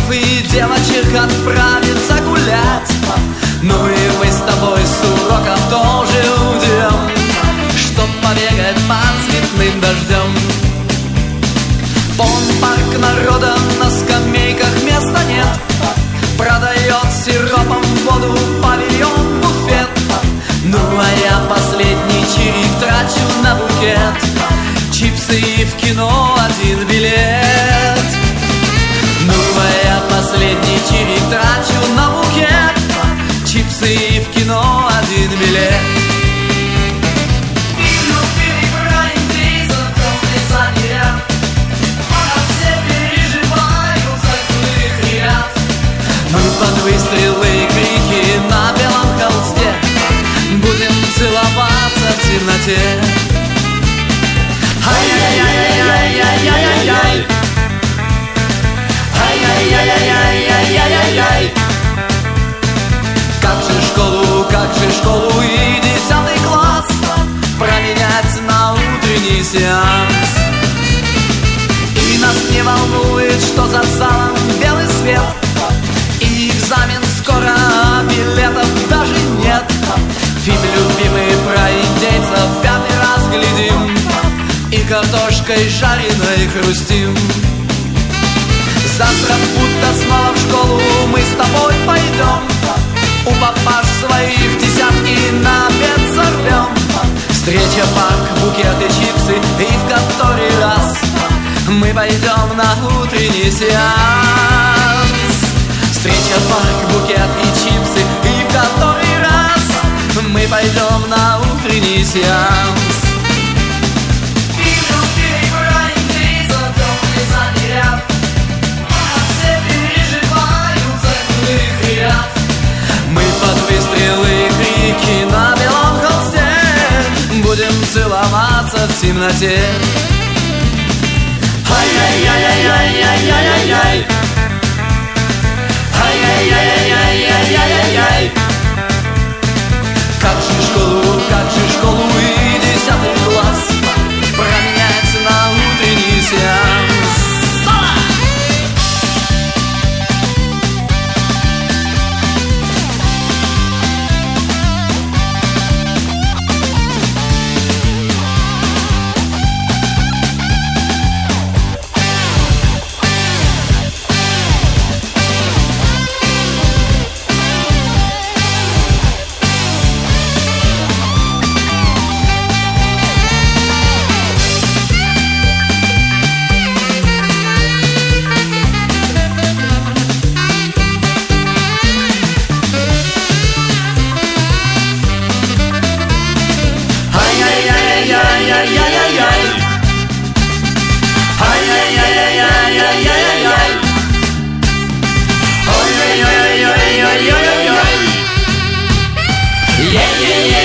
и девочек отправиться гулять. Ну и мы с тобой с уроков тоже уйдем, чтоб побегать под цветным дождем. Полон парк народа, на скамейках места нет. Продает сиропом воду павильон, буфет. Ну а я последний чирик трачу на букет, чипсы и в кино один билет. Ну а я последний чирик трачу на букет, чипсы и в кино один билет. Мы под выстрелы и крики на белом холсте будем целоваться в темноте. Ай-яй-яй-яй-яй-яй-яй-яй. Ай-яй-яй-яй-яй-яй-яй. Как же школу и 10 класс променять на утренний сеанс. И нас не волнует, что за залом белый свет, и экзамен скоро, а билетов даже нет. Фильм любимый про индейцев 5-й раз глядим, и картошкой жареной хрустим. Завтра будто снова в школу мы с тобой пойдем, у папаш своих десятки на обед сорвем. Встреча, парк, букет и чипсы, и в который раз мы пойдем на утренний сеанс. Встреча, парк, букет и чипсы, и в который раз мы пойдем на утренний сеанс. Мы под выстрелы и крики на белом холсте будем целоваться в темноте. Ай-яй-яй-яй-яй-яй-яй-яй. Ай-яй-яй-яй-яй-яй-яй. Как же школу и 10 класс променять на утренний сеанс. Yeah, yeah, yeah.